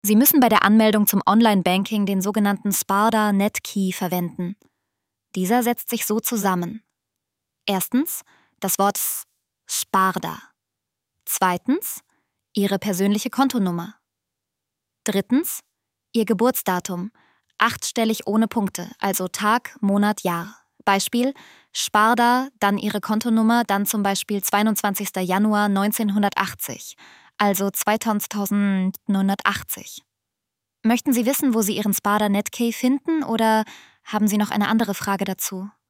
Sie müssen bei der Anmeldung zum Online-Banking den sogenannten Sparda Netkey verwenden. Dieser setzt sich so zusammen. Erstens das Wort Sparda. Zweitens Ihre persönliche Kontonummer. Drittens Ihr Geburtsdatum, 8-stellig ohne Punkte, also Tag, Monat, Jahr. Beispiel Sparda, dann Ihre Kontonummer, dann zum Beispiel 22. Januar 1980, also 2980. Möchten Sie wissen, wo Sie Ihren Sparda Netkey finden oder haben Sie noch eine andere Frage dazu?